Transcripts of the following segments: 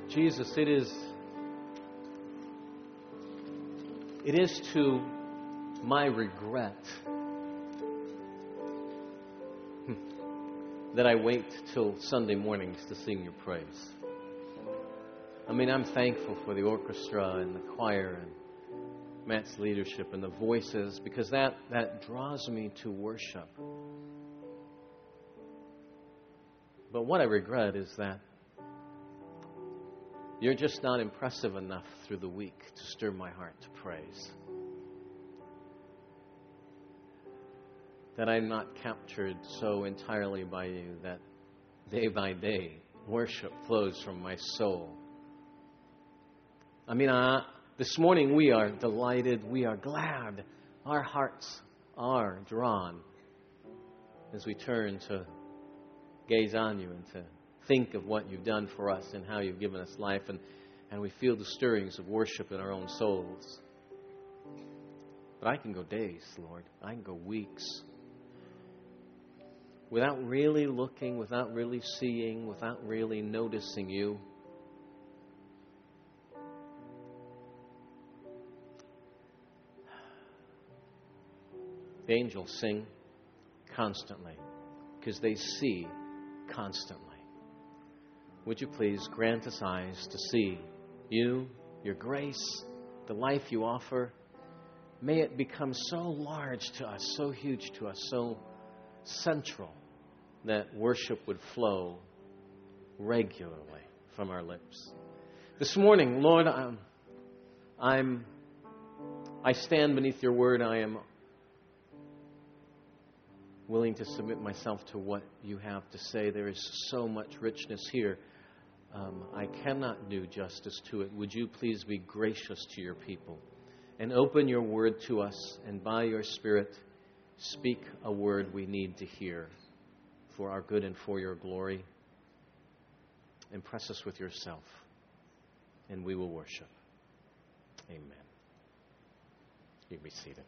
Jesus, it is to my regret that I wait till Sunday mornings to sing your praise. I mean, I'm thankful for the orchestra and the choir and Matt's leadership and the voices, because that draws me to worship. But what I regret is that you're just not impressive enough through the week to stir my heart to praise. That I'm not captured so entirely by you that day by day worship flows from my soul. I mean, this morning we are delighted, we are glad. Our hearts are drawn as we turn to gaze on you and to think of what you've done for us and how you've given us life, and we feel the stirrings of worship in our own souls. But I can go days, Lord. I can go weeks without really looking, without really seeing, without really noticing you. The angels sing constantly because they see constantly. Would you please grant us eyes to see you, your grace, the life you offer? May it become so large to us, so huge to us, so central that worship would flow regularly from our lips. This morning, Lord, I stand beneath your word. I am willing to submit myself to what you have to say. There is so much richness here. I cannot do justice to it. Would you please be gracious to your people and open your word to us, and by your Spirit speak a word we need to hear for our good and for your glory. Impress us with yourself, and we will worship. Amen. You can be seated.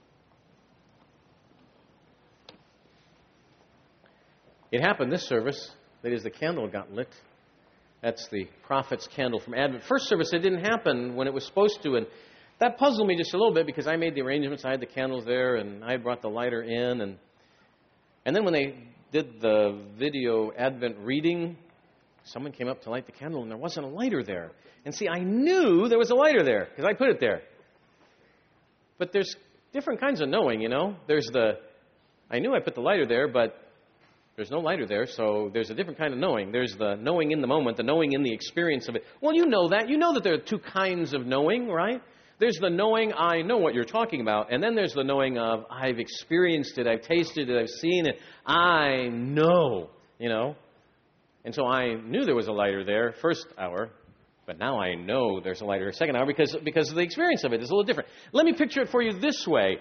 It happened this service, that is, the candle got lit. That's the prophet's candle from Advent. First service, it didn't happen when it was supposed to, and that puzzled me just a little bit because I made the arrangements. I had the candles there, and I brought the lighter in. And then when they did the video Advent reading, someone came up to light the candle, and there wasn't a lighter there. And see, I knew there was a lighter there because I put it there. But there's different kinds of knowing, you know. I knew I put the lighter there, but there's no lighter there, so there's a different kind of knowing. There's the knowing in the moment, the knowing in the experience of it. Well, you know that. You know that there are two kinds of knowing, right? There's the knowing, I know what you're talking about. And then there's the knowing of, I've experienced it, I've tasted it, I've seen it. I know, you know. And so I knew there was a lighter there first hour, but now I know there's a lighter second hour because of the experience of it is a little different. Let me picture it for you this way.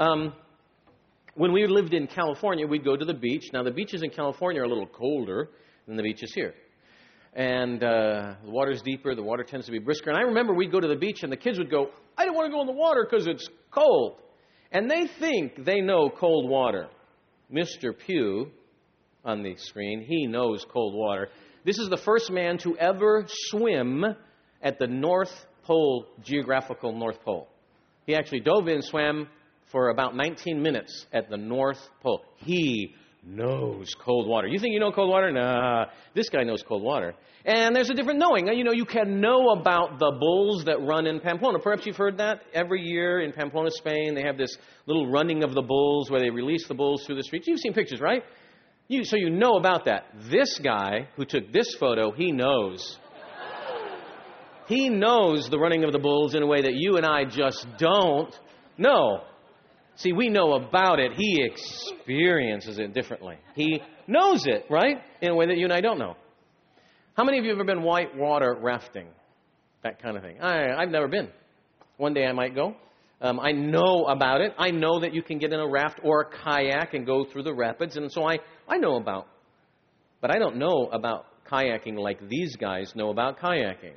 When we lived in California, we'd go to the beach. Now, the beaches in California are a little colder than the beaches here. And the water's deeper. The water tends to be brisker. And I remember we'd go to the beach, and the kids would go, I don't want to go in the water because it's cold. And they think they know cold water. Mr. Pugh, on the screen, he knows cold water. This is the first man to ever swim at the North Pole, geographical North Pole. He actually dove in, swam for about 19 minutes at the North Pole. He knows cold water. You think you know cold water? Nah, this guy knows cold water. And there's a different knowing. You know, you can know about the bulls that run in Pamplona. Perhaps you've heard that. Every year in Pamplona, Spain, they have this little running of the bulls where they release the bulls through the streets. You've seen pictures, right? So you know about that. This guy who took this photo, he knows. He knows the running of the bulls in a way that you and I just don't know. See, we know about it. He experiences it differently. He knows it, right? In a way that you and I don't know. How many of you have ever been whitewater rafting? That kind of thing. I've never been. One day I might go. I know about it. I know that you can get in a raft or a kayak and go through the rapids. And so I know about. But I don't know about kayaking like these guys know about kayaking.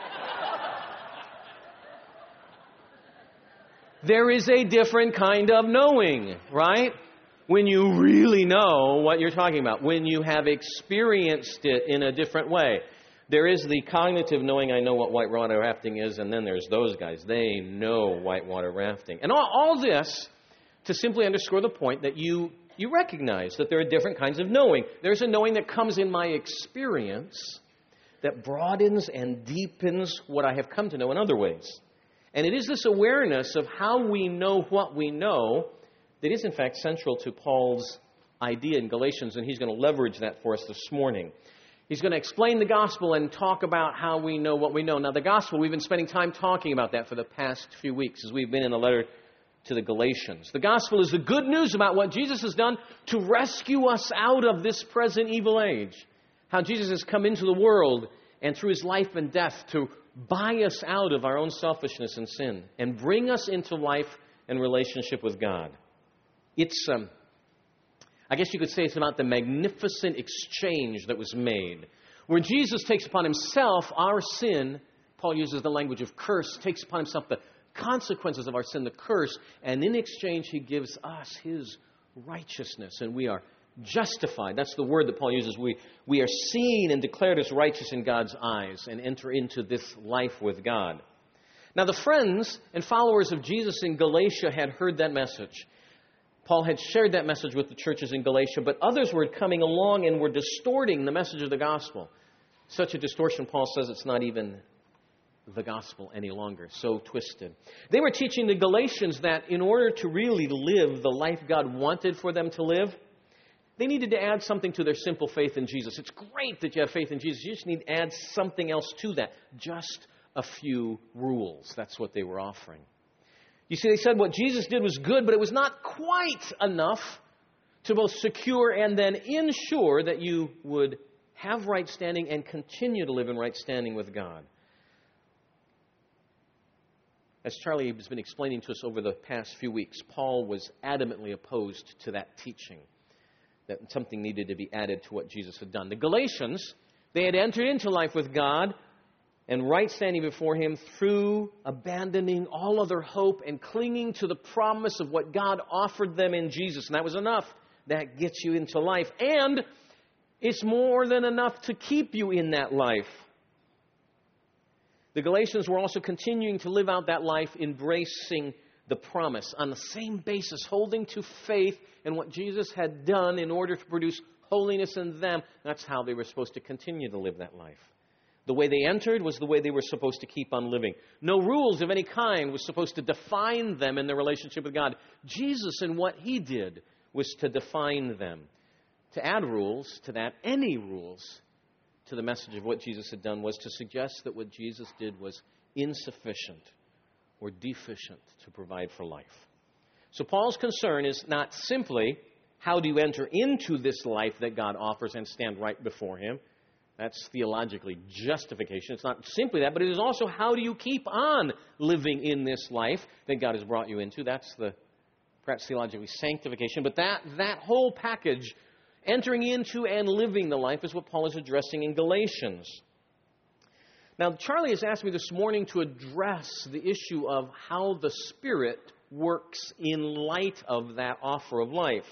There is a different kind of knowing, right? When you really know what you're talking about, when you have experienced it in a different way. There is the cognitive knowing, I know what whitewater rafting is, and then there's those guys. They know whitewater rafting. And all this to simply underscore the point that you recognize that there are different kinds of knowing. There's a knowing that comes in my experience that broadens and deepens what I have come to know in other ways. And it is this awareness of how we know what we know that is, in fact, central to Paul's idea in Galatians, and he's going to leverage that for us this morning. He's going to explain the gospel and talk about how we know what we know. Now, the gospel, we've been spending time talking about that for the past few weeks as we've been in the letter to the Galatians. The gospel is the good news about what Jesus has done to rescue us out of this present evil age. How Jesus has come into the world and through his life and death to buy us out of our own selfishness and sin and bring us into life and relationship with God. It's I guess you could say it's about the magnificent exchange that was made, where Jesus takes upon himself our sin. Paul uses the language of curse, takes upon himself the consequences of our sin, the curse, and in exchange he gives us his righteousness, and we are justified. That's the word that Paul uses. We are seen and declared as righteous in God's eyes and enter into this life with God. Now, the friends and followers of Jesus in Galatia had heard that message. Paul had shared that message with the churches in Galatia, but others were coming along and were distorting the message of the gospel. Such a distortion, Paul says, it's not even the gospel any longer. So twisted. They were teaching the Galatians that in order to really live the life God wanted for them to live, they needed to add something to their simple faith in Jesus. It's great that you have faith in Jesus. You just need to add something else to that. Just a few rules. That's what they were offering. You see, they said what Jesus did was good, but it was not quite enough to both secure and then ensure that you would have right standing and continue to live in right standing with God. As Charlie has been explaining to us over the past few weeks, Paul was adamantly opposed to that teaching, that something needed to be added to what Jesus had done. The Galatians, they had entered into life with God and right standing before him through abandoning all other hope and clinging to the promise of what God offered them in Jesus. And that was enough. That gets you into life. And it's more than enough to keep you in that life. The Galatians were also continuing to live out that life, embracing the promise on the same basis, holding to faith in what Jesus had done in order to produce holiness in them. That's how they were supposed to continue to live that life. The way they entered was the way they were supposed to keep on living. No rules of any kind was supposed to define them in their relationship with God. Jesus and what he did was to define them. To add rules to that, any rules to the message of what Jesus had done, was to suggest that what Jesus did was insufficient or deficient to provide for life. So Paul's concern is not simply how do you enter into this life that God offers and stand right before him. That's theologically justification. It's not simply that, but it is also how do you keep on living in this life that God has brought you into. That's the, perhaps theologically, sanctification. But that whole package, entering into and living the life, is what Paul is addressing in Galatians. Now, Charlie has asked me this morning to address the issue of how the Spirit works in light of that offer of life.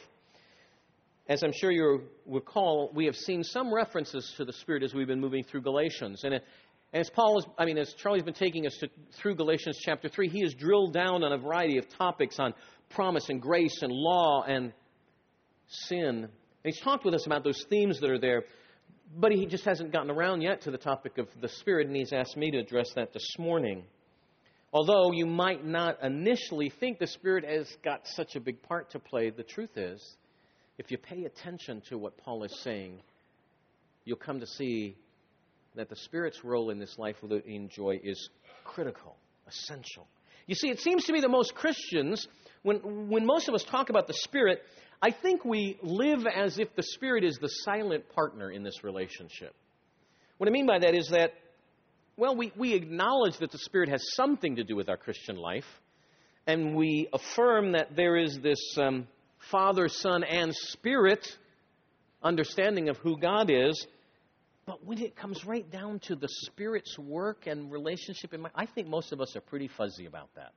As I'm sure you recall, we have seen some references to the Spirit as we've been moving through Galatians. And as Charlie's been taking us through Galatians chapter 3, he has drilled down on a variety of topics on promise and grace and law and sin. And he's talked with us about those themes that are there, but he just hasn't gotten around yet to the topic of the Spirit, and he's asked me to address that this morning. Although you might not initially think the Spirit has got such a big part to play, the truth is, if you pay attention to what Paul is saying, you'll come to see that the Spirit's role in this life we enjoy is critical, essential. You see, it seems to me that most Christians, when most of us talk about the Spirit, I think we live as if the Spirit is the silent partner in this relationship. What I mean by that is that, well, we acknowledge that the Spirit has something to do with our Christian life, and we affirm that there is this Father, Son, and Spirit understanding of who God is. But when it comes right down to the Spirit's work and relationship, I think most of us are pretty fuzzy about that.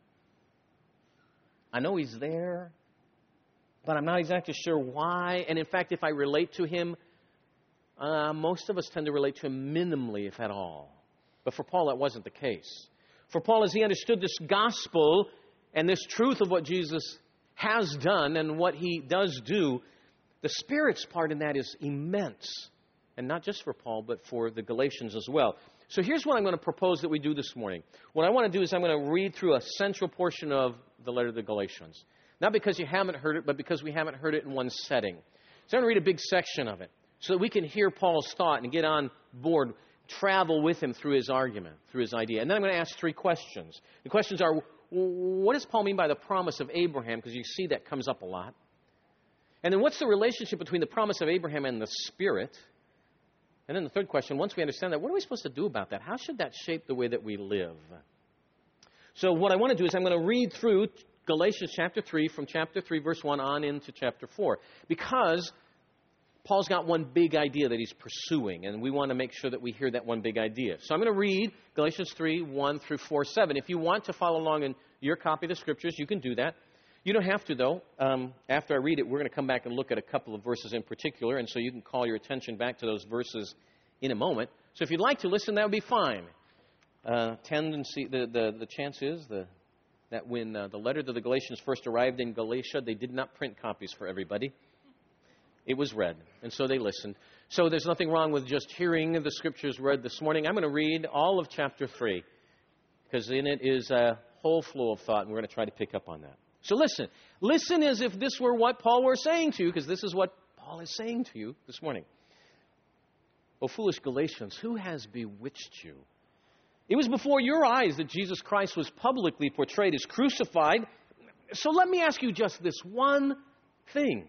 I know He's there, but I'm not exactly sure why. And in fact, if I relate to Him, most of us tend to relate to him minimally, if at all. But for Paul, that wasn't the case. For Paul, as he understood this gospel and this truth of what Jesus has done and what he does do, the Spirit's part in that is immense. And not just for Paul, but for the Galatians as well. So here's what I'm going to propose that we do this morning. What I want to do is I'm going to read through a central portion of the letter to the Galatians. Not because you haven't heard it, but because we haven't heard it in one setting. So I'm going to read a big section of it so that we can hear Paul's thought and get on board, travel with him through his argument, through his idea. And then I'm going to ask 3 questions. The questions are, what does Paul mean by the promise of Abraham? Because you see that comes up a lot. And then what's the relationship between the promise of Abraham and the Spirit? And then the third question, once we understand that, what are we supposed to do about that? How should that shape the way that we live? So what I want to do is I'm going to read through Galatians chapter 3, from chapter 3, verse 1 on into chapter 4. Because Paul's got one big idea that he's pursuing, and we want to make sure that we hear that one big idea. So I'm going to read Galatians 3, 1 through 4, 7. If you want to follow along in your copy of the Scriptures, you can do that. You don't have to, though. After I read it, we're going to come back and look at a couple of verses in particular, and so you can call your attention back to those verses in a moment. So if you'd like to listen, that would be fine. The chance is that when the letter to the Galatians first arrived in Galatia, they did not print copies for everybody. It was read, and so they listened. So there's nothing wrong with just hearing the Scriptures read this morning. I'm going to read all of chapter 3, because in it is a whole flow of thought, and we're going to try to pick up on that. So listen. Listen as if this were what Paul were saying to you, because this is what Paul is saying to you this morning. O foolish Galatians, who has bewitched you? It was before your eyes that Jesus Christ was publicly portrayed as crucified. So let me ask you just this one thing.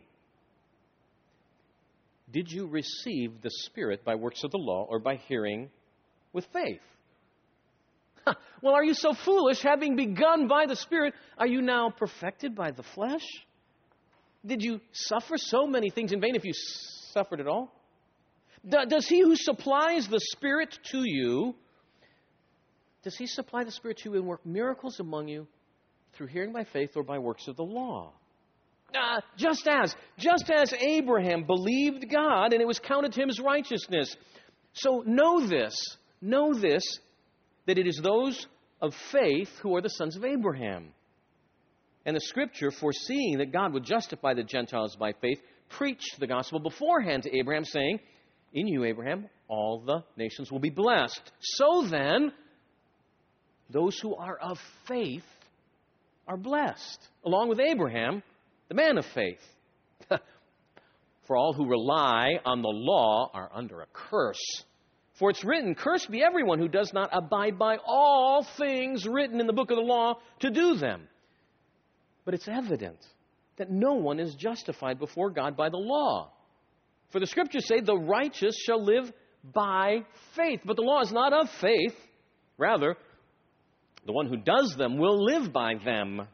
Did you receive the Spirit by works of the law or by hearing with faith? Well, are you so foolish? Having begun by the Spirit, are you now perfected by the flesh? Did you suffer so many things in vain if you suffered at all? Does he who supplies the Spirit to you, does he supply the Spirit to you and work miracles among you through hearing by faith or by works of the law? Just as Abraham believed God and it was counted to him as righteousness. So know this, that it is those of faith who are the sons of Abraham. And the Scripture, foreseeing that God would justify the Gentiles by faith, preached the gospel beforehand to Abraham, saying, in you, Abraham, all the nations will be blessed. So then, those who are of faith are blessed, along with Abraham, the man of faith. For all who rely on the law are under a curse. For it's written, cursed be everyone who does not abide by all things written in the book of the law to do them. But it's evident that no one is justified before God by the law. For the Scriptures say, the righteous shall live by faith. But the law is not of faith. Rather, the one who does them will live by them.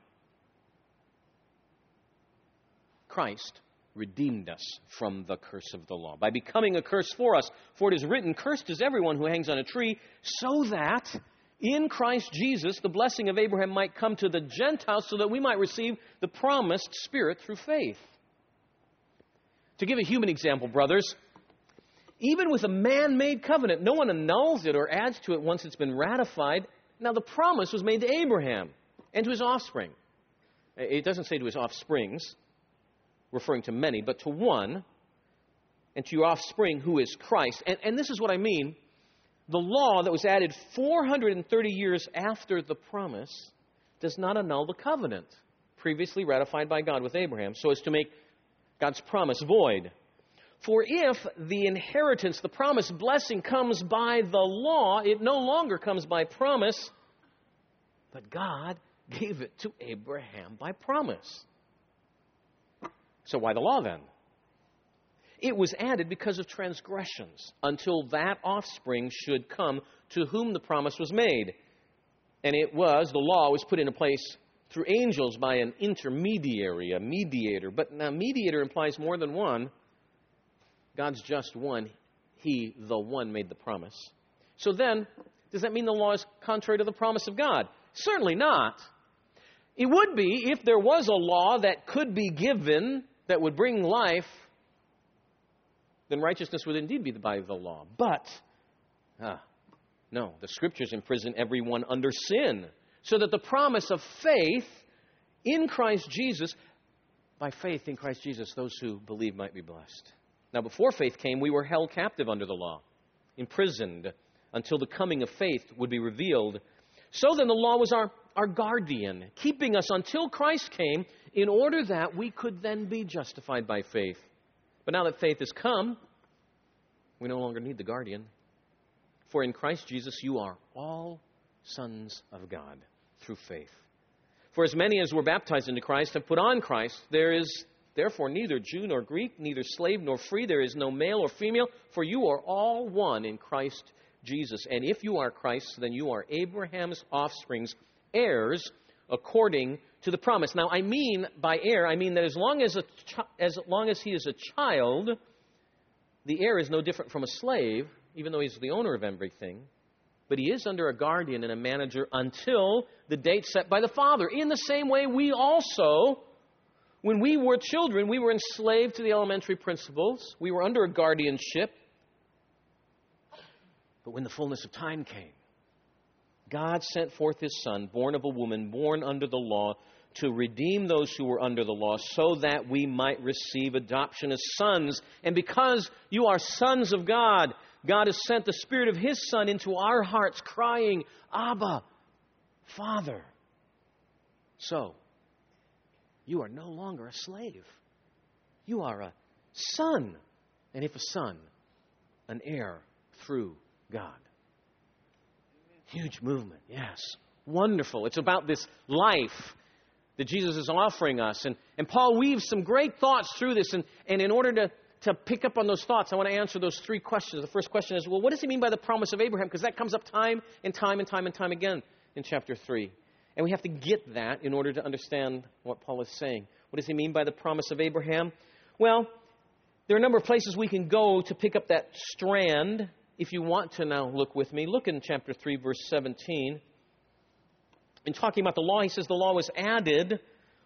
Christ redeemed us from the curse of the law by becoming a curse for us. For it is written, cursed is everyone who hangs on a tree, so that in Christ Jesus the blessing of Abraham might come to the Gentiles, so that we might receive the promised Spirit through faith. To give a human example, brothers, even with a man-made covenant, no one annuls it or adds to it once it's been ratified. Now the promise was made to Abraham and to his offspring. It doesn't say to his offsprings, referring to many, but to one, and to your offspring, who is Christ. And this is what I mean. The law that was added 430 years after the promise does not annul the covenant previously ratified by God with Abraham, so as to make God's promise void. For if the inheritance, the promised blessing, comes by the law, it no longer comes by promise, but God gave it to Abraham by promise. So why the law then? It was added because of transgressions, until that offspring should come to whom the promise was made. And the law was put into place through angels by an intermediary, a mediator. But now mediator implies more than one. God's just one. He, the one, made the promise. So then, does that mean the law is contrary to the promise of God? Certainly not. It would be if there was a law that could be given that would bring life, then righteousness would indeed be by the law. But, no, the Scriptures imprison everyone under sin, so that the promise of faith in Christ Jesus, by faith in Christ Jesus, those who believe might be blessed. Now, before faith came, we were held captive under the law, imprisoned until the coming of faith would be revealed. So then the law was our guardian, keeping us until Christ came, in order that we could then be justified by faith. But now that faith has come, we no longer need the guardian. For in Christ Jesus you are all sons of God through faith. For as many as were baptized into Christ have put on Christ. There is therefore neither Jew nor Greek, neither slave nor free. There is no male or female, for you are all one in Christ Jesus. And if you are Christ, then you are Abraham's offsprings, heirs according to the promise. Now, I mean by heir, I mean that as long as he is a child, the heir is no different from a slave, even though he's the owner of everything. But he is under a guardian and a manager until the date set by the Father. In the same way, we also, when we were children, we were enslaved to the elementary principles. We were under a guardianship. But when the fullness of time came, God sent forth His Son, born of a woman, born under the law, to redeem those who were under the law, so that we might receive adoption as sons. And because you are sons of God, God has sent the Spirit of His Son into our hearts, crying, Abba, Father. So, you are no longer a slave. You are a son. And if a son, an heir through God. Huge movement, yes. Wonderful. It's about this life that Jesus is offering us. And Paul weaves some great thoughts through this. And in order to pick up on those thoughts, I want to answer those three questions. The first question is, well, what does he mean by the promise of Abraham? Because that comes up time and time and time and time again in chapter 3. And we have to get that in order to understand what Paul is saying. What does he mean by the promise of Abraham? Well, there are a number of places we can go to pick up that strand. If you want to now look with me, look in chapter 3, verse 17. In talking about the law, he says the law was added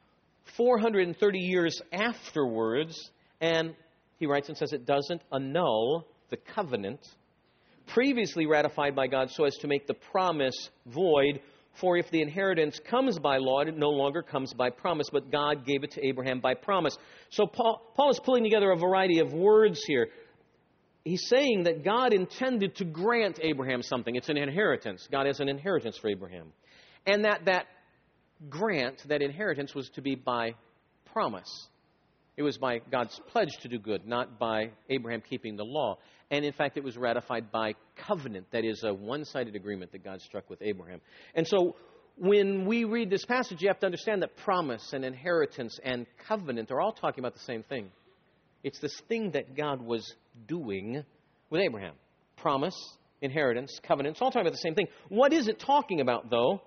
430 years afterwards, and he writes and says it doesn't annul the covenant previously ratified by God so as to make the promise void. For if the inheritance comes by law, it no longer comes by promise, but God gave it to Abraham by promise. So Paul is pulling together a variety of words here. He's saying that God intended to grant Abraham something. It's an inheritance. God has an inheritance for Abraham. And that grant, that inheritance, was to be by promise. It was by God's pledge to do good, not by Abraham keeping the law. And in fact, it was ratified by covenant. That is a one-sided agreement that God struck with Abraham. And so when we read this passage, you have to understand that promise and inheritance and covenant are all talking about the same thing. It's this thing that God was doing with Abraham. Promise, inheritance, covenant. It's all talking about the same thing. What is it talking about, though?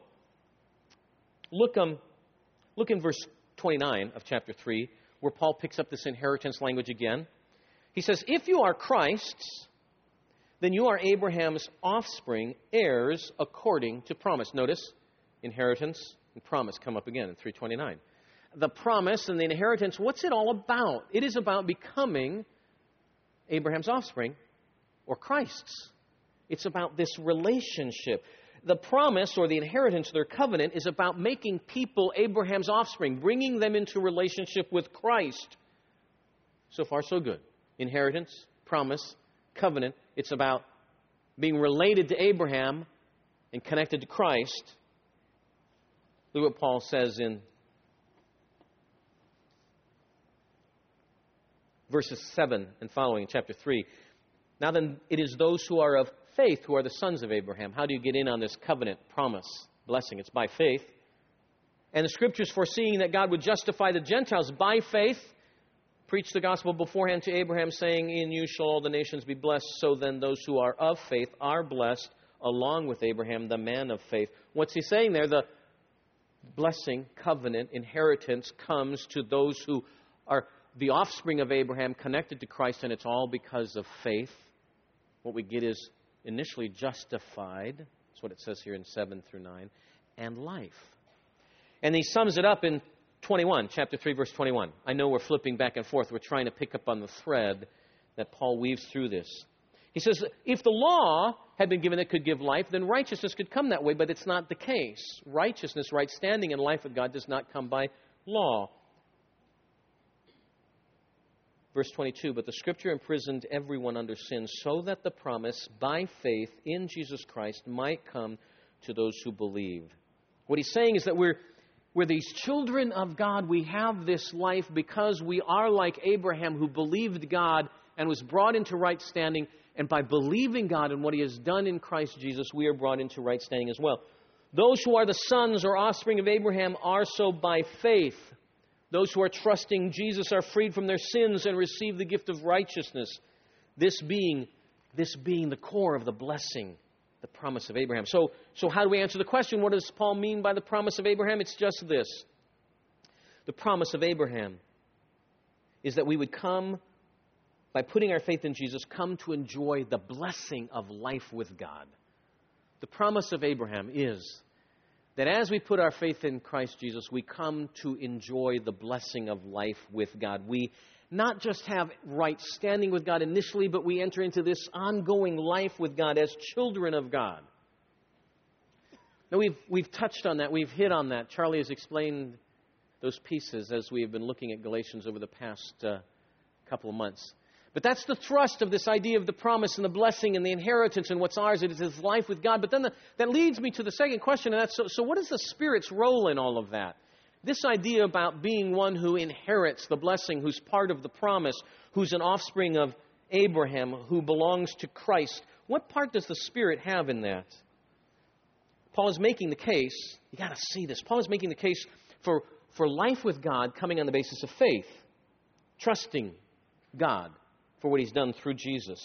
Look in verse 29 of chapter 3, where Paul picks up this inheritance language again. He says, if you are Christ's, then you are Abraham's offspring, heirs according to promise. Notice, inheritance and promise come up again in 3:29. The promise and the inheritance, what's it all about? It is about becoming Abraham's offspring or Christ's. It's about this relationship. The promise or the inheritance, their covenant, is about making people Abraham's offspring, bringing them into relationship with Christ. So far, so good. Inheritance, promise, covenant. It's about being related to Abraham and connected to Christ. Look what Paul says in verses 7 and following, chapter 3. Now then, it is those who are of faith who are the sons of Abraham. How do you get in on this covenant, promise, blessing? It's by faith. And the Scriptures, foreseeing that God would justify the Gentiles by faith, preached the gospel beforehand to Abraham, saying, in you shall all the nations be blessed. So then those who are of faith are blessed, along with Abraham, the man of faith. What's he saying there? The blessing, covenant, inheritance comes to those who are the offspring of Abraham, connected to Christ, and it's all because of faith. What we get is initially justified. That's what it says here in 7 through 9. And life. And he sums it up in 21, chapter 3, verse 21. I know we're flipping back and forth. We're trying to pick up on the thread that Paul weaves through this. He says, if the law had been given that could give life, then righteousness could come that way, but it's not the case. Righteousness, right standing, and life with God does not come by law. Verse 22, but the Scripture imprisoned everyone under sin so that the promise by faith in Jesus Christ might come to those who believe. What he's saying is that we're these children of God. We have this life because we are like Abraham, who believed God and was brought into right standing. And by believing God and what He has done in Christ Jesus, we are brought into right standing as well. Those who are the sons or offspring of Abraham are so by faith. Those who are trusting Jesus are freed from their sins and receive the gift of righteousness. This being the core of the blessing, the promise of Abraham. So how do we answer the question? What does Paul mean by the promise of Abraham? It's just this. The promise of Abraham is that we would come, by putting our faith in Jesus, come to enjoy the blessing of life with God. The promise of Abraham is that as we put our faith in Christ Jesus, we come to enjoy the blessing of life with God. We not just have right standing with God initially, but we enter into this ongoing life with God as children of God. Now, we've touched on that. We've hit on that. Charlie has explained those pieces as we have been looking at Galatians over the past couple of months. But that's the thrust of this idea of the promise and the blessing and the inheritance and what's ours. It is His life with God. But then that leads me to the second question, and that's, so what is the Spirit's role in all of that? This idea about being one who inherits the blessing, who's part of the promise, who's an offspring of Abraham, who belongs to Christ. What part does the Spirit have in that? Paul is making the case, you got to see this, Paul is making the case for life with God coming on the basis of faith, trusting God for what He's done through Jesus.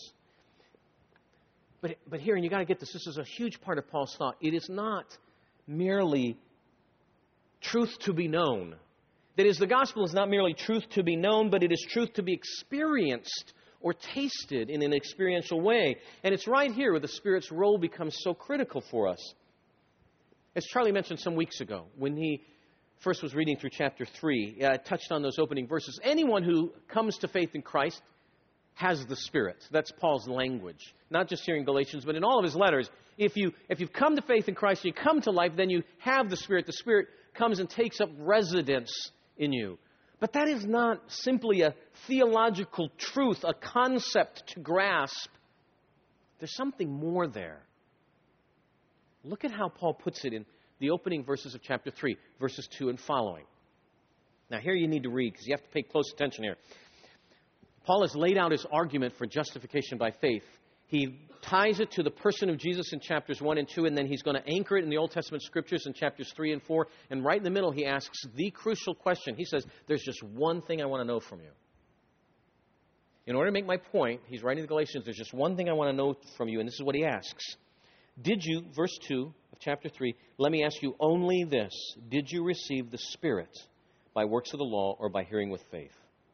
But here, and you got to get this is a huge part of Paul's thought. It is not merely truth to be known. That is, the gospel is not merely truth to be known, but it is truth to be experienced or tasted in an experiential way. And it's right here where the Spirit's role becomes so critical for us. As Charlie mentioned some weeks ago, when he first was reading through chapter 3, I touched on those opening verses. Anyone who comes to faith in Christ has the Spirit. That's Paul's language. Not just here in Galatians, but in all of his letters. If you've come to faith in Christ, you come to life, then you have the Spirit. The Spirit comes and takes up residence in you. But that is not simply a theological truth, a concept to grasp. There's something more there. Look at how Paul puts it in the opening verses of chapter 3, verses 2 and following. Now here you need to read, because you have to pay close attention here. Paul has laid out his argument for justification by faith. He ties it to the person of Jesus in chapters 1 and 2, and then he's going to anchor it in the Old Testament Scriptures in chapters 3 and 4. And right in the middle, he asks the crucial question. He says, there's just one thing I want to know from you. In order to make my point, he's writing to the Galatians, there's just one thing I want to know from you, and this is what he asks. Did you, verse 2 of chapter 3, let me ask you only this, did you receive the Spirit by works of the law or by hearing with faith?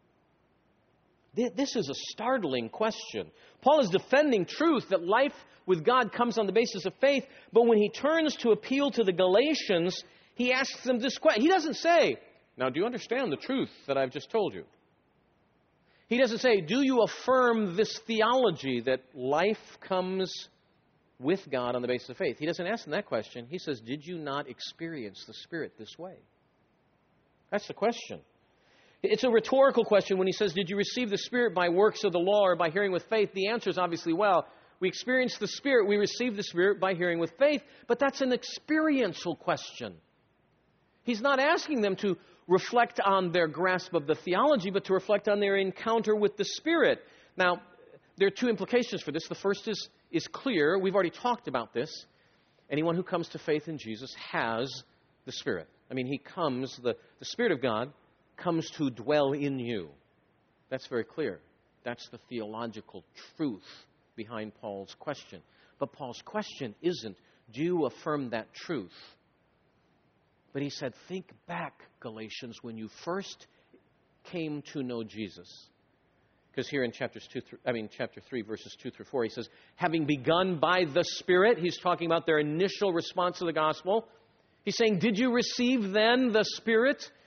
This is a startling question. Paul is defending truth that life with God comes on the basis of faith, but when he turns to appeal to the Galatians, he asks them this question. He doesn't say, now do you understand the truth that I've just told you? He doesn't say, do you affirm this theology that life comes with God on the basis of faith? He doesn't ask them that question. He says, did you not experience the Spirit this way? That's the question. It's a rhetorical question when he says, did you receive the Spirit by works of the law or by hearing with faith? The answer is obviously, well, we experience the Spirit, we receive the Spirit by hearing with faith, but that's an experiential question. He's not asking them to reflect on their grasp of the theology, but to reflect on their encounter with the Spirit. Now, there are two implications for this. The first is clear. We've already talked about this. Anyone who comes to faith in Jesus has the Spirit. I mean, the Spirit of God comes to dwell in you. That's very clear. That's the theological truth behind Paul's question. But Paul's question isn't, do you affirm that truth? But he said, think back, Galatians, when you first came to know Jesus. Because here in chapter 3, verses 2 through 4, he says, having begun by the Spirit, he's talking about their initial response to the gospel. He's saying, did you receive then the Spirit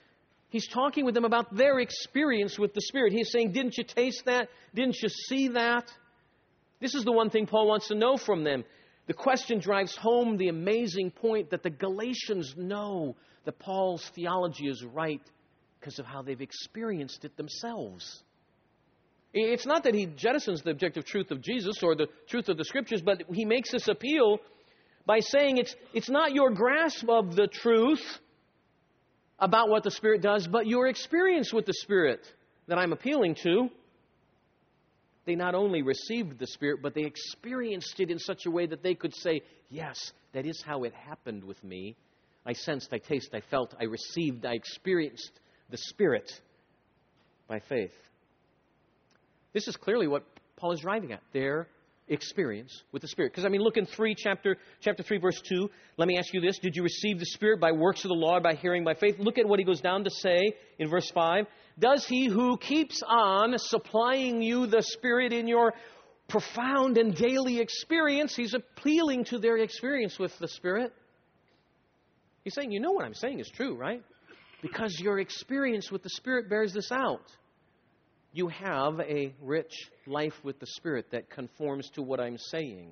He's talking with them about their experience with the Spirit. He's saying, didn't you taste that? Didn't you see that? This is the one thing Paul wants to know from them. The question drives home the amazing point that the Galatians know that Paul's theology is right because of how they've experienced it themselves. It's not that he jettisons the objective truth of Jesus or the truth of the Scriptures, but he makes this appeal by saying it's not your grasp of the truth about what the Spirit does, but your experience with the Spirit that I'm appealing to. They not only received the Spirit, but they experienced it in such a way that they could say, yes, that is how it happened with me. I sensed, I tasted, I felt, I received, I experienced the Spirit by faith. This is clearly what Paul is driving at, their experience with the Spirit. Because, look in chapter 3, verse 2. Let me ask you this. Did you receive the Spirit by works of the law or by hearing by faith? Look at what he goes down to say in verse 5. Does he who keeps on supplying you the Spirit in your profound and daily experience, he's appealing to their experience with the Spirit. He's saying, you know what I'm saying is true, right? Because your experience with the Spirit bears this out. You have a rich life with the Spirit that conforms to what I'm saying.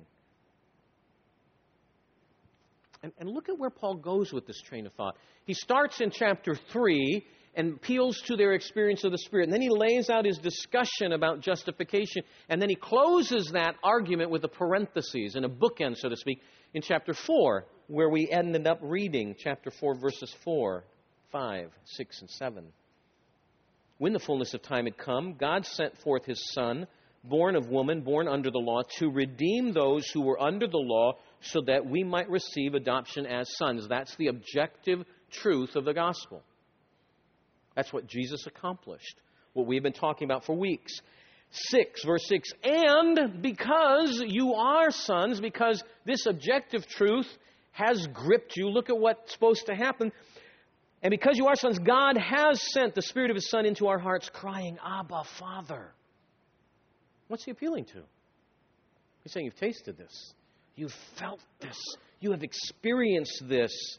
And look at where Paul goes with this train of thought. He starts in chapter 3 and appeals to their experience of the Spirit. And then he lays out his discussion about justification. And then he closes that argument with a parenthesis and a bookend, so to speak, in chapter 4, where we ended up reading chapter 4, verses 4, 5, 6, and 7. When the fullness of time had come, God sent forth His Son, born of woman, born under the law, to redeem those who were under the law so that we might receive adoption as sons. That's the objective truth of the gospel. That's what Jesus accomplished, what we've been talking about for weeks. 6, verse 6, and because you are sons, because this objective truth has gripped you, look at what's supposed to happen. And because you are sons, God has sent the Spirit of His Son into our hearts, crying, Abba, Father. What's He appealing to? He's saying, you've tasted this. You've felt this. You have experienced this.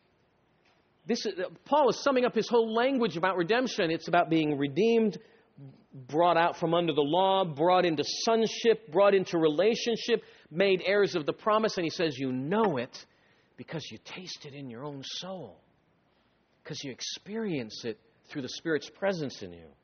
Paul is summing up his whole language about redemption. It's about being redeemed, brought out from under the law, brought into sonship, brought into relationship, made heirs of the promise. And he says, you know it because you taste it in your own soul. Because you experience it through the Spirit's presence in you.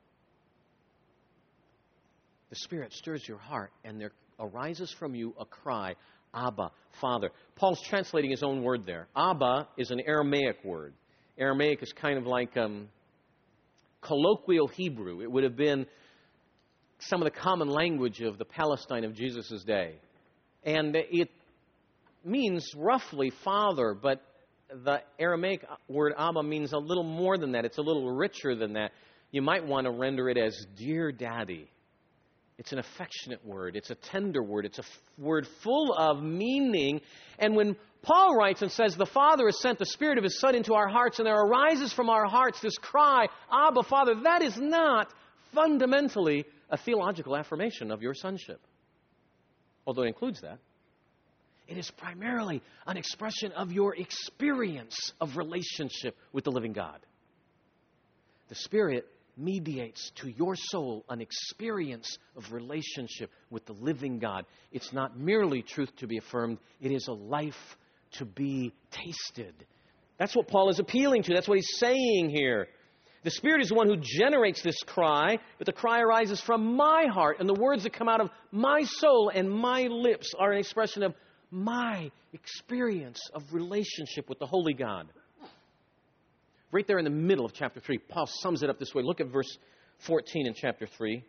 The Spirit stirs your heart, and there arises from you a cry, Abba, Father. Paul's translating his own word there. Abba is an Aramaic word. Aramaic is kind of like colloquial Hebrew. It would have been some of the common language of the Palestine of Jesus' day. And it means roughly Father, but the Aramaic word Abba means a little more than that. It's a little richer than that. You might want to render it as Dear Daddy. It's an affectionate word. It's a tender word. It's a word full of meaning. And when Paul writes and says, the Father has sent the Spirit of His Son into our hearts, and there arises from our hearts this cry, Abba, Father, that is not fundamentally a theological affirmation of your sonship. Although it includes that. It is primarily an expression of your experience of relationship with the living God. The Spirit mediates to your soul an experience of relationship with the living God. It's not merely truth to be affirmed. It is a life to be tasted. That's what Paul is appealing to. That's what he's saying here. The Spirit is the one who generates this cry, but the cry arises from my heart, and the words that come out of my soul and my lips are an expression of my experience of relationship with the Holy God. Right there in the middle of chapter 3, Paul sums it up this way. Look at verse 14 in chapter 3.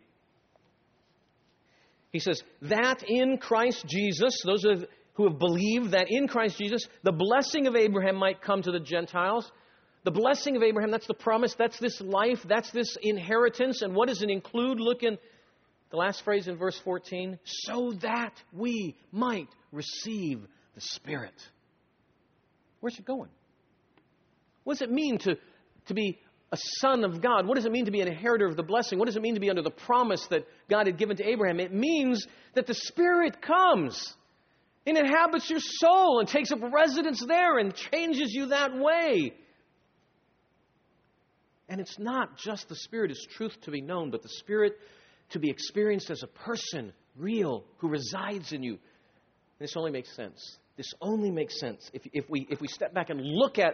He says, that in Christ Jesus, those who have believed that in Christ Jesus, the blessing of Abraham might come to the Gentiles. The blessing of Abraham, that's the promise, that's this life, that's this inheritance. And what does it include? Look in the last phrase in verse 14. So that we might receive the Spirit. Where's it going? What does it mean to be a son of God? What does it mean to be an inheritor of the blessing? What does it mean to be under the promise that God had given to Abraham? It means that the Spirit comes and inhabits your soul and takes up residence there and changes you that way. And it's not just the Spirit as truth to be known, but the Spirit to be experienced as a person, real, who resides in you. This only makes sense. This only makes sense if we step back and look at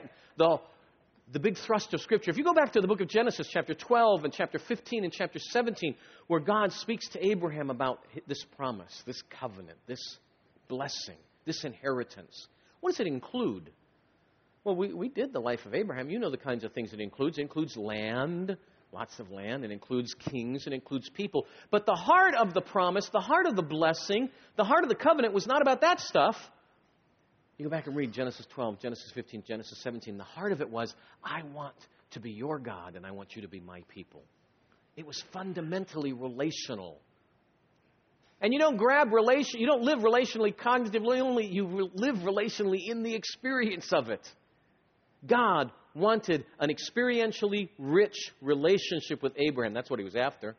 the big thrust of Scripture. If you go back to the book of Genesis, chapter 12 and chapter 15 and chapter 17, where God speaks to Abraham about this promise, this covenant, this blessing, this inheritance. What does it include? Well, we did the life of Abraham. You know the kinds of things it includes. It includes land, lots of land. It includes kings. It includes people. But the heart of the promise, the heart of the blessing, the heart of the covenant was not about that stuff. You go back and read Genesis 12, Genesis 15, Genesis 17. The heart of it was, I want to be your God and I want you to be my people. It was fundamentally relational. And you don't you don't live relationally cognitively only, you live relationally in the experience of it. God wanted an experientially rich relationship with Abraham. That's what he was after.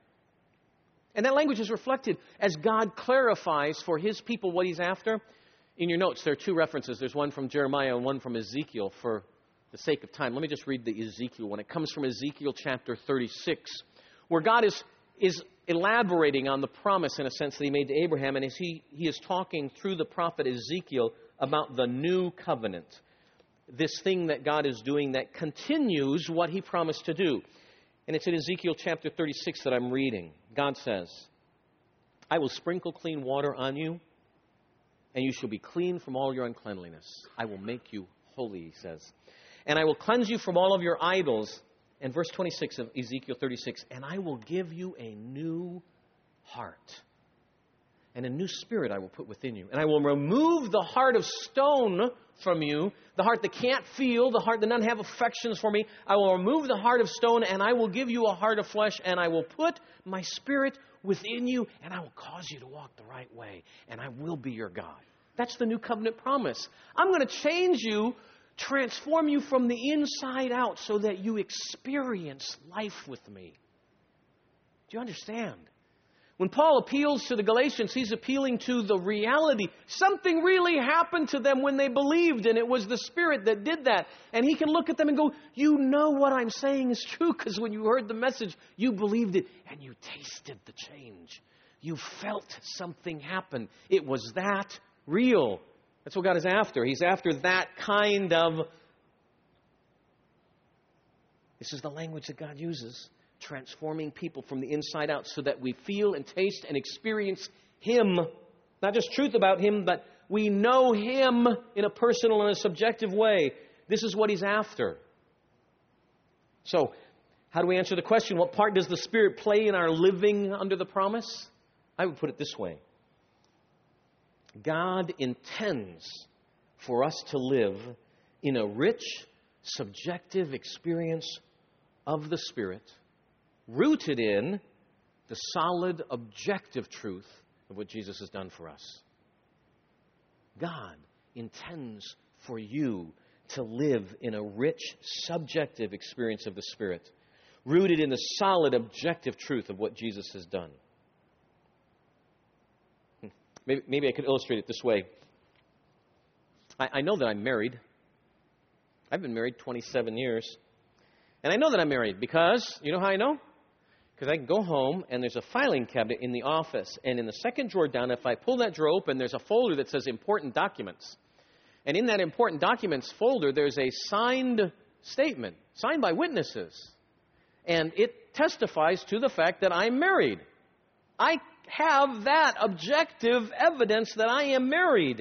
And that language is reflected as God clarifies for his people what he's after. In your notes, there are two references. There's one from Jeremiah and one from Ezekiel. For the sake of time, let me just read the Ezekiel one. It comes from Ezekiel chapter 36, where God is elaborating on the promise, in a sense, that he made to Abraham. And as he is talking through the prophet Ezekiel about the new covenant, this thing that God is doing that continues what he promised to do. And it's in Ezekiel chapter 36 that I'm reading. God says, I will sprinkle clean water on you, and you shall be clean from all your uncleanliness. I will make you holy, he says. And I will cleanse you from all of your idols. And verse 26 of Ezekiel 36, and I will give you a new heart. And a new spirit I will put within you. And I will remove the heart of stone from you, the heart that can't feel, the heart that doesn't have affections for me. I will remove the heart of stone, and I will give you a heart of flesh, and I will put my spirit within you, and I will cause you to walk the right way, and I will be your God. That's the new covenant promise. I'm going to change you, transform you from the inside out so that you experience life with me. Do you understand? When Paul appeals to the Galatians, he's appealing to the reality. Something really happened to them when they believed, and it was the Spirit that did that. And he can look at them and go, you know what I'm saying is true, because when you heard the message, you believed it, and you tasted the change. You felt something happen. It was that real. That's what God is after. He's after that kind of... This is the language that God uses. Transforming people from the inside out so that we feel and taste and experience Him. Not just truth about Him, but we know Him in a personal and a subjective way. This is what He's after. So, how do we answer the question? What part does the Spirit play in our living under the promise? I would put it this way. God intends for us to live in a rich, subjective experience of the Spirit, rooted in the solid, objective truth of what Jesus has done for us. God intends for you to live in a rich, subjective experience of the Spirit, rooted in the solid, objective truth of what Jesus has done. Maybe I could illustrate it this way. I know that I'm married. I've been married 27 years. And I know that I'm married because, you know how I know? Because I can go home and there's a filing cabinet in the office. And in the second drawer down, if I pull that drawer open, there's a folder that says important documents. And in that important documents folder, there's a signed statement, signed by witnesses. And it testifies to the fact that I'm married. I have that objective evidence that I am married.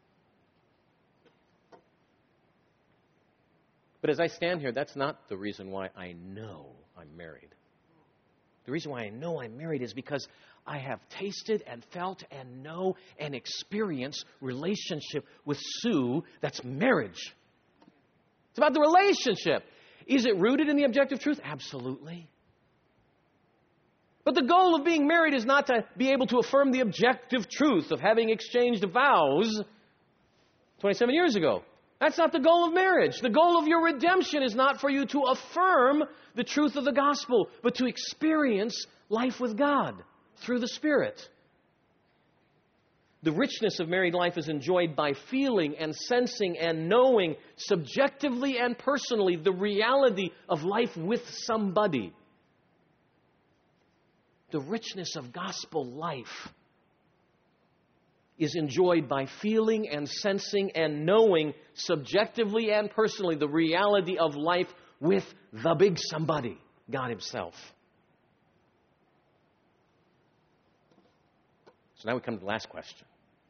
But as I stand here, that's not the reason why I know I'm married. The reason why I know I'm married is because I have tasted and felt and know and experienced relationship with Sue that's marriage. It's about the relationship. Is it rooted in the objective truth? Absolutely. But the goal of being married is not to be able to affirm the objective truth of having exchanged vows 27 years ago. That's not the goal of marriage. The goal of your redemption is not for you to affirm the truth of the gospel, but to experience life with God through the Spirit. The richness of married life is enjoyed by feeling and sensing and knowing subjectively and personally the reality of life with somebody. The richness of gospel life is enjoyed by feeling and sensing and knowing subjectively and personally the reality of life with the big somebody, God Himself. So now we come to the last question.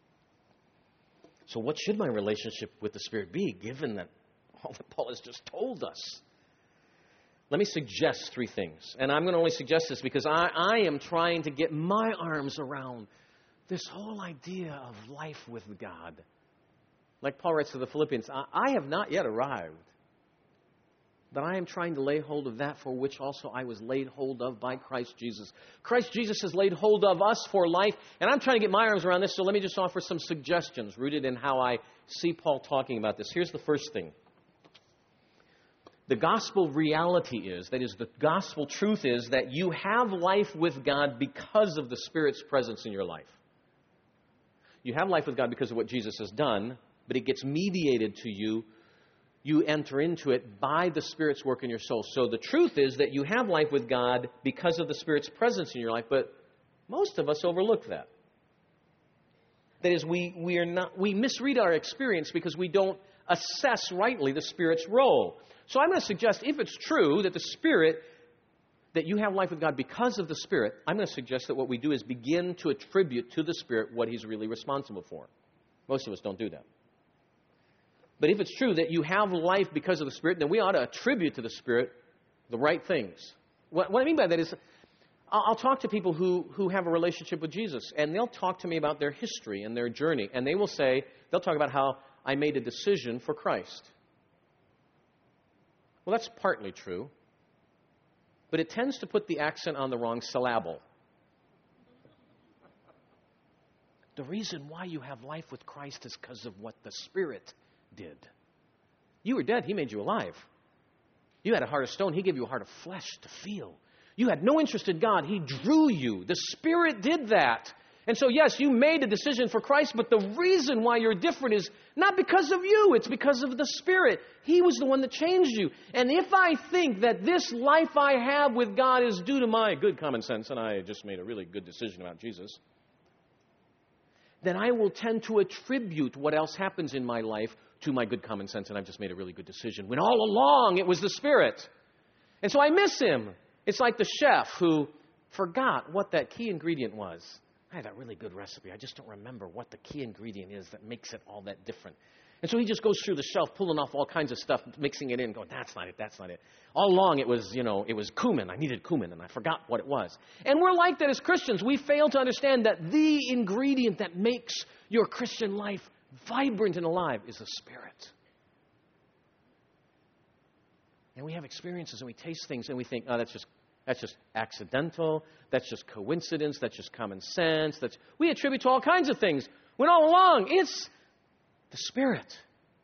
So what should my relationship with the Spirit be, given that all that Paul has just told us? Let me suggest three things. And I'm going to only suggest this because I am trying to get my arms around this whole idea of life with God. Like Paul writes to the Philippians, I have not yet arrived, but I am trying to lay hold of that for which also I was laid hold of by Christ Jesus. Christ Jesus has laid hold of us for life, and I'm trying to get my arms around this, so let me just offer some suggestions rooted in how I see Paul talking about this. Here's the first thing. The gospel reality is, that is, the gospel truth is that you have life with God because of the Spirit's presence in your life. You have life with God because of what Jesus has done, but it gets mediated to you. You enter into it by the Spirit's work in your soul. So the truth is that you have life with God because of the Spirit's presence in your life, but most of us overlook that. That is, we misread our experience because we don't assess rightly the Spirit's role. So I'm going to suggest, if it's true that the Spirit, that you have life with God because of the Spirit, I'm going to suggest that what we do is begin to attribute to the Spirit what He's really responsible for. Most of us don't do that. But if it's true that you have life because of the Spirit, then we ought to attribute to the Spirit the right things. What I mean by that is, I'll talk to people who have a relationship with Jesus, and they'll talk to me about their history and their journey, and they will say, they'll talk about how I made a decision for Christ. Well, that's partly true, but it tends to put the accent on the wrong syllable. The reason why you have life with Christ is because of what the Spirit did. You were dead, He made you alive. You had a heart of stone, He gave you a heart of flesh to feel. You had no interest in God, He drew you. The Spirit did that. And so, yes, you made a decision for Christ, but the reason why you're different is not because of you. It's because of the Spirit. He was the one that changed you. And if I think that this life I have with God is due to my good common sense, and I just made a really good decision about Jesus, then I will tend to attribute what else happens in my life to my good common sense, and I've just made a really good decision, when all along it was the Spirit. And so I miss Him. It's like the chef who forgot what that key ingredient was. I had that really good recipe. I just don't remember what the key ingredient is that makes it all that different. And so he just goes through the shelf, pulling off all kinds of stuff, mixing it in, going, that's not it, that's not it. All along it was, it was cumin. I needed cumin, and I forgot what it was. And we're like that as Christians. We fail to understand that the ingredient that makes your Christian life vibrant and alive is the Spirit. And we have experiences, and we taste things, and we think, oh, that's just accidental, that's just coincidence, that's just common sense. We attribute to all kinds of things, when all along it's the Spirit.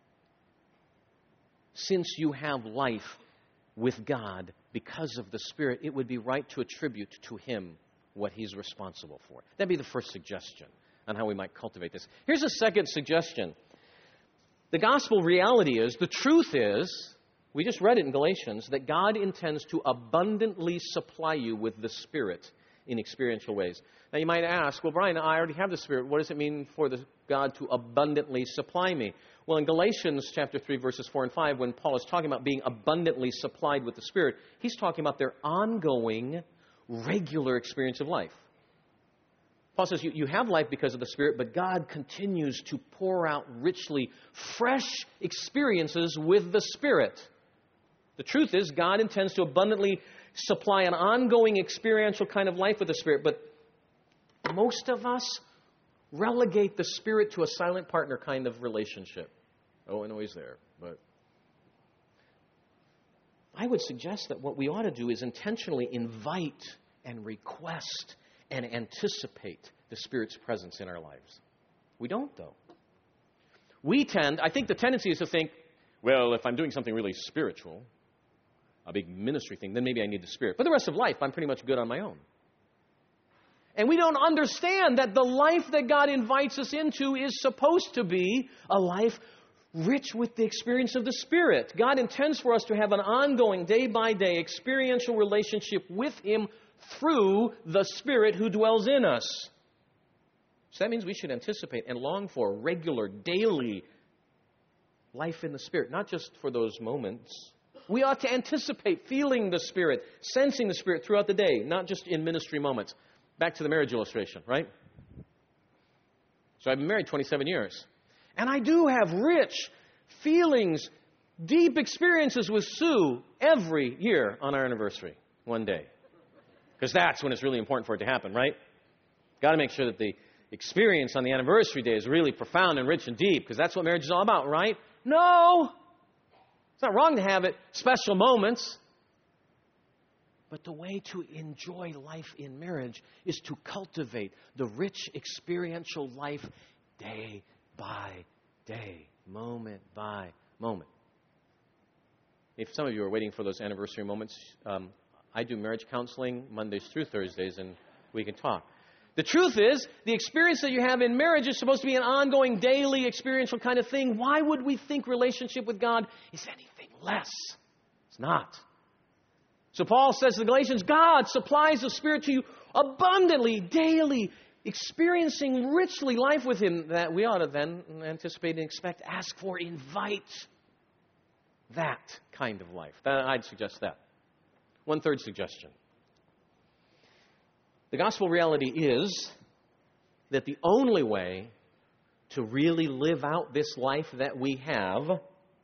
Since you have life with God because of the Spirit, it would be right to attribute to Him what He's responsible for. That'd be the first suggestion on how we might cultivate this. Here's a second suggestion. The gospel reality is, the truth is, we just read it in Galatians, that God intends to abundantly supply you with the Spirit in experiential ways. Now you might ask, well, Brian, I already have the Spirit. What does it mean for God to abundantly supply me? Well, in Galatians chapter 3, verses 4 and 5, when Paul is talking about being abundantly supplied with the Spirit, he's talking about their ongoing, regular experience of life. Paul says you have life because of the Spirit, but God continues to pour out richly fresh experiences with the Spirit. The truth is, God intends to abundantly supply an ongoing experiential kind of life with the Spirit, but most of us relegate the Spirit to a silent partner kind of relationship. Oh, I know He's there, but I would suggest that what we ought to do is intentionally invite and request and anticipate the Spirit's presence in our lives. We don't, though. I think the tendency is to think, well, if I'm doing something really spiritual, a big ministry thing, then maybe I need the Spirit. But the rest of life, I'm pretty much good on my own. And we don't understand that the life that God invites us into is supposed to be a life rich with the experience of the Spirit. God intends for us to have an ongoing, day-by-day, experiential relationship with Him through the Spirit who dwells in us. So that means we should anticipate and long for regular, daily life in the Spirit, not just for those moments. We ought to anticipate feeling the Spirit, sensing the Spirit throughout the day, not just in ministry moments. Back to the marriage illustration, right? So I've been married 27 years. And I do have rich feelings, deep experiences with Sue every year on our anniversary, one day. Because that's when it's really important for it to happen, right? Got to make sure that the experience on the anniversary day is really profound and rich and deep, because that's what marriage is all about, right? No! It's not wrong to have it, special moments. But the way to enjoy life in marriage is to cultivate the rich experiential life day by day, moment by moment. If some of you are waiting for those anniversary moments, I do marriage counseling Mondays through Thursdays, and we can talk. The truth is, the experience that you have in marriage is supposed to be an ongoing, daily, experiential kind of thing. Why would we think relationship with God is anything less? It's not. So Paul says to the Galatians, God supplies the Spirit to you abundantly, daily, experiencing richly life with Him that we ought to then anticipate and expect, ask for, invite that kind of life. I'd suggest that. One third suggestion. The gospel reality is that the only way to really live out this life that we have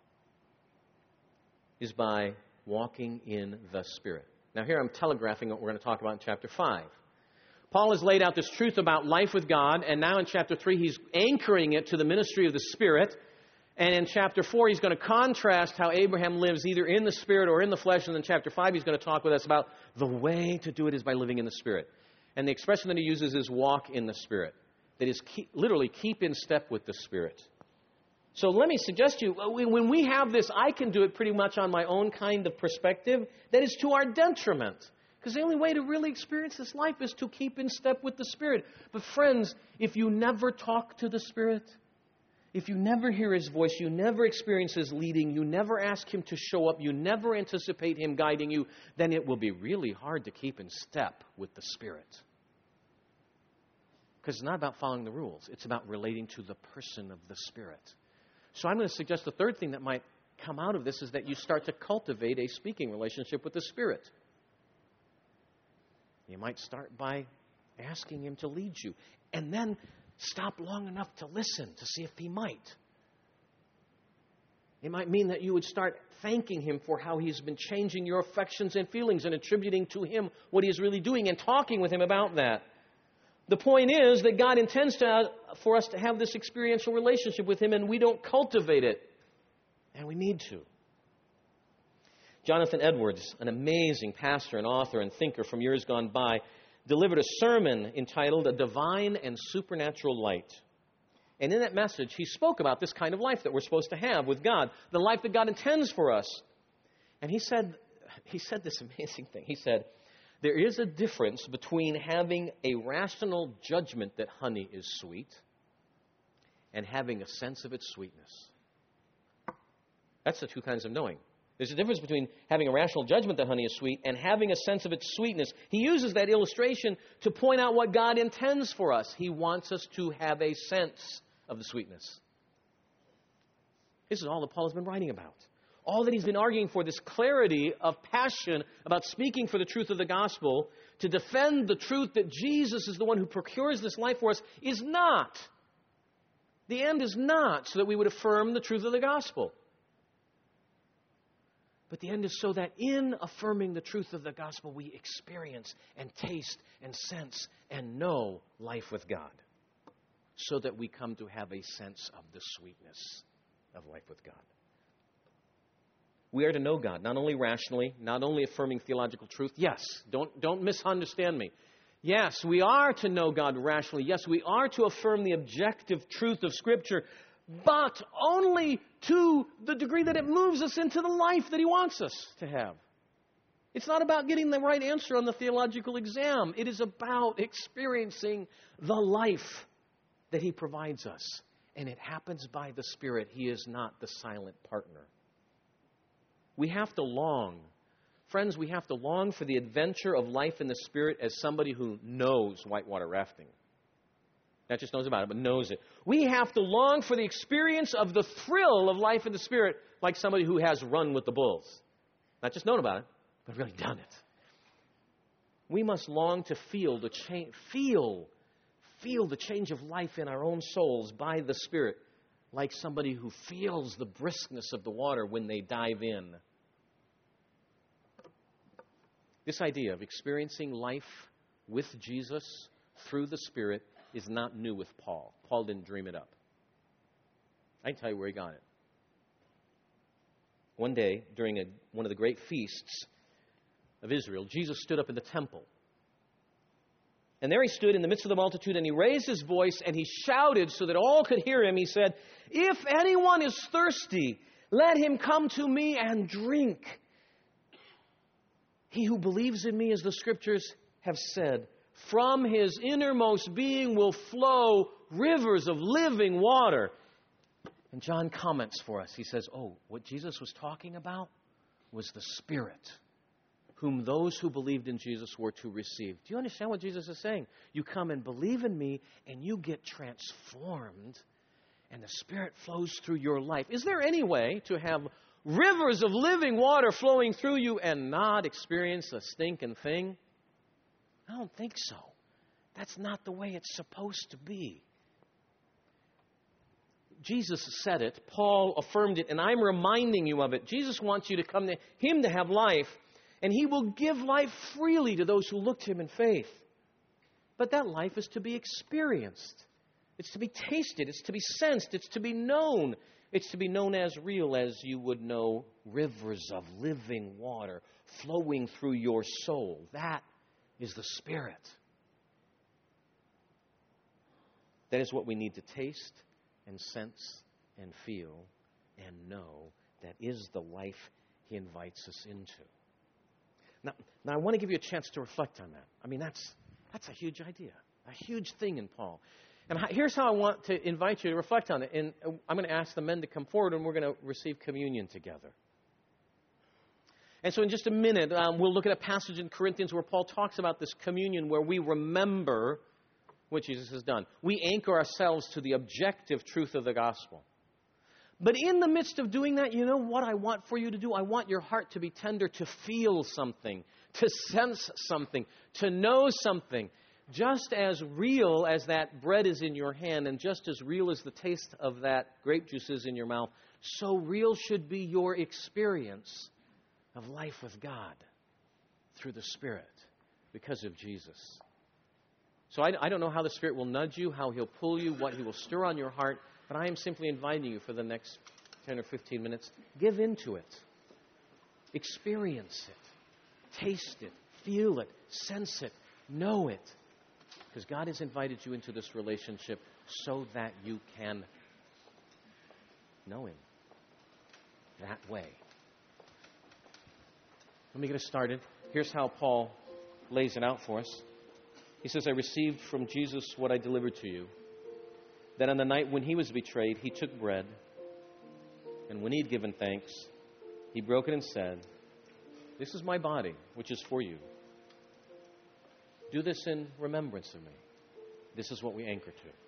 is by walking in the Spirit. Now here I'm telegraphing what we're going to talk about in chapter 5. Paul has laid out this truth about life with God, and now in chapter 3 he's anchoring it to the ministry of the Spirit. And in chapter 4 he's going to contrast how Abraham lives either in the Spirit or in the flesh. And in chapter 5 he's going to talk with us about the way to do it is by living in the Spirit. And the expression that he uses is walk in the Spirit. That is, literally keep in step with the Spirit. So let me suggest to you, when we have this, I can do it pretty much on my own kind of perspective, that is to our detriment. Because the only way to really experience this life is to keep in step with the Spirit. But friends, if you never talk to the Spirit, if you never hear His voice, you never experience His leading, you never ask Him to show up, you never anticipate Him guiding you, then it will be really hard to keep in step with the Spirit. Because it's not about following the rules. It's about relating to the person of the Spirit. So I'm going to suggest the third thing that might come out of this is that you start to cultivate a speaking relationship with the Spirit. You might start by asking Him to lead you. And then stop long enough to listen to see if He might. It might mean that you would start thanking Him for how He's been changing your affections and feelings and attributing to Him what He is really doing and talking with Him about that. The point is that God intends for us to have this experiential relationship with Him, and we don't cultivate it. And we need to. Jonathan Edwards, an amazing pastor and author and thinker from years gone by, delivered a sermon entitled A Divine and Supernatural Light. And in that message, he spoke about this kind of life that we're supposed to have with God, the life that God intends for us. And he said this amazing thing. He said, there is a difference between having a rational judgment that honey is sweet and having a sense of its sweetness. That's the two kinds of knowing. There's a difference between having a rational judgment that honey is sweet and having a sense of its sweetness. He uses that illustration to point out what God intends for us. He wants us to have a sense of the sweetness. This is all that Paul has been writing about. All that he's been arguing for, this clarity of passion about speaking for the truth of the gospel, to defend the truth that Jesus is the one who procures this life for us, is not. The end is not so that we would affirm the truth of the gospel. But the end is so that in affirming the truth of the gospel, we experience and taste and sense and know life with God. So that we come to have a sense of the sweetness of life with God. We are to know God, not only rationally, not only affirming theological truth. Yes, don't misunderstand me. Yes, we are to know God rationally. Yes, we are to affirm the objective truth of Scripture, but only to the degree that it moves us into the life that He wants us to have. It's not about getting the right answer on the theological exam. It is about experiencing the life that He provides us. And it happens by the Spirit. He is not the silent partner. We have to long. Friends, we have to long for the adventure of life in the Spirit as somebody who knows whitewater rafting. Not just knows about it, but knows it. We have to long for the experience of the thrill of life in the Spirit like somebody who has run with the bulls. Not just known about it, but really done it. We must long to feel the change, feel the change of life in our own souls by the Spirit, like somebody who feels the briskness of the water when they dive in. This idea of experiencing life with Jesus through the Spirit is not new with Paul. Paul didn't dream it up. I can tell you where he got it. One day, during one of the great feasts of Israel, Jesus stood up in the temple. And there he stood in the midst of the multitude, and he raised his voice, and he shouted so that all could hear him. He said, "If anyone is thirsty, let him come to me and drink. He who believes in me, as the Scriptures have said, from his innermost being will flow rivers of living water." And John comments for us. He says, what Jesus was talking about was the Spirit, whom those who believed in Jesus were to receive. Do you understand what Jesus is saying? You come and believe in me, and you get transformed, and the Spirit flows through your life. Is there any way to have rivers of living water flowing through you and not experience a stinking thing? I don't think so. That's not the way it's supposed to be. Jesus said it. Paul affirmed it, and I'm reminding you of it. Jesus wants you to come to Him to have life, and He will give life freely to those who look to Him in faith. But that life is to be experienced. It's to be tasted. It's to be sensed. It's to be known. It's to be known as real as you would know rivers of living water flowing through your soul. That is the Spirit. That is what we need to taste and sense and feel and know. That is the life He invites us into. Now I want to give you a chance to reflect on that. I mean, that's a huge idea, a huge thing in Paul. And here's how I want to invite you to reflect on it. And I'm going to ask the men to come forward, and we're going to receive communion together. And so in just a minute, we'll look at a passage in Corinthians where Paul talks about this communion where we remember what Jesus has done. We anchor ourselves to the objective truth of the gospel. But in the midst of doing that, you know what I want for you to do? I want your heart to be tender, to feel something, to sense something, to know something. Just as real as that bread is in your hand, and just as real as the taste of that grape juice is in your mouth, so real should be your experience of life with God through the Spirit because of Jesus. So I don't know how the Spirit will nudge you, how He'll pull you, what He will stir on your heart, but I am simply inviting you for the next 10 or 15 minutes. Give into it. Experience it. Taste it. Feel it. Sense it. Know it. Because God has invited you into this relationship so that you can know Him that way. Let me get us started. Here's how Paul lays it out for us. He says, "I received from Jesus what I delivered to you, that on the night when He was betrayed, He took bread, and when He had given thanks, He broke it and said, 'This is my body, which is for you. Do this in remembrance of me.'" This is what we anchor to.